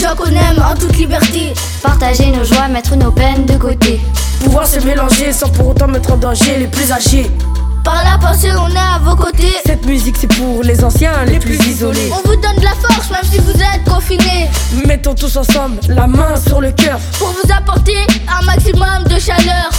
gens qu'on aime en toute liberté. Partager nos joies, mettre nos peines de côté. Pouvoir se mélanger sans pour autant mettre en danger les plus âgés. Par la pensée, on est à vos côtés. Cette musique c'est pour les anciens, les plus isolés. On vous donne de la force même si vous êtes confinés. Mettons tous ensemble la main sur le cœur pour vous apporter un maximum de chaleur.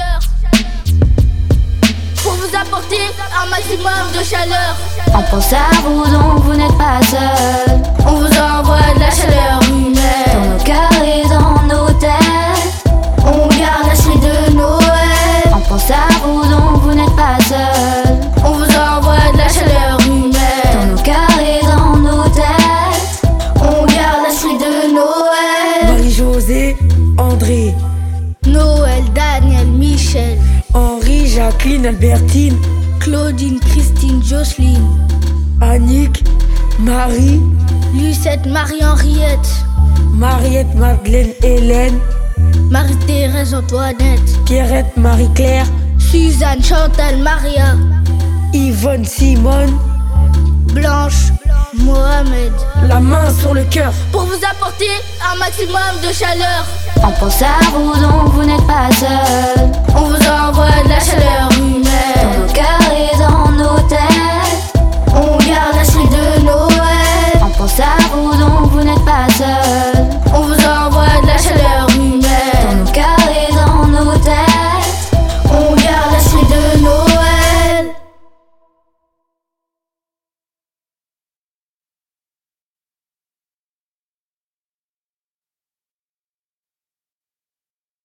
Pour vous apporter un maximum de chaleur. On pense à vous donc vous n'êtes pas seuls. On vous envoie de la chaleur humaine dans nos cœurs et dans nos têtes. On garde l'esprit de Noël. On pense à vous donc vous n'êtes pas seuls. On vous envoie de la chaleur humaine dans nos cœurs et dans nos têtes. On garde l'esprit de Noël. Marie-Josée, André, Noël, Daniel, Michel, Henri, Jacqueline, Albertine, Claudine, Christine, Jocelyne, Annick, Marie, Lucette, Marie-Henriette, Mariette, Madeleine, Hélène, Marie-Thérèse, Antoinette, Pierrette, Marie-Claire, Suzanne, Chantal, Maria, Yvonne, Simone, Blanche, Mohamed. La main sur le cœur pour vous apporter un maximum de chaleur. On pense à vous donc vous n'êtes pas seuls. On vous envoie de la chaleur humaine dans nos cœurs et dans nos têtes. On garde l'esprit de Noël. On pense à vous